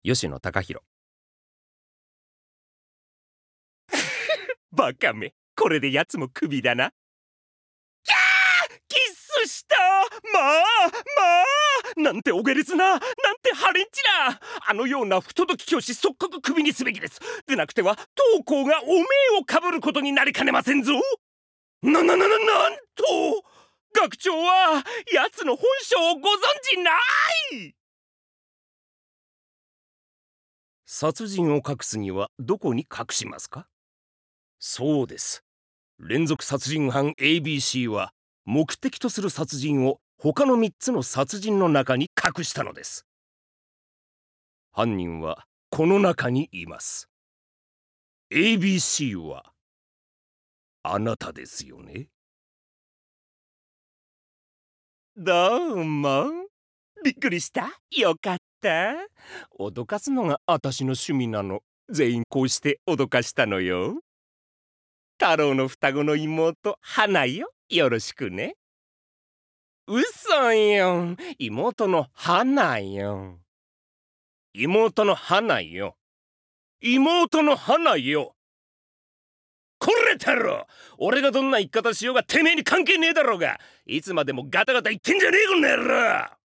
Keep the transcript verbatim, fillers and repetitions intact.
吉野貴弘。バカめ、これで奴もクビだな。キャー、キスした。まあまあ、なんてお下劣な、なんてハレンチな。あのような不届き教師即刻クビにすべきです。でなくては当校がお名をかぶることになりかねませんぞ。なななななんと、学長は奴の本性をご存じない。殺人を隠すにはどこに隠しますか？そうです。連続殺人犯 エービーシー は目的とする殺人を他のみっつの殺人の中に隠したのです。犯人はこの中にいます。 エービーシー はあなたですよね。どうも。びっくりした？よかった。脅かすのが私の趣味なの。全員こうして脅かしたのよ。太郎の双子の妹花よ、よろしくね。嘘よ、妹の花よ。妹の花よ。妹の花よ。これ太郎、俺がどんな言い方しようがてめえに関係ねえだろうが。いつまでもガタガタ言ってんじゃねえこの野郎。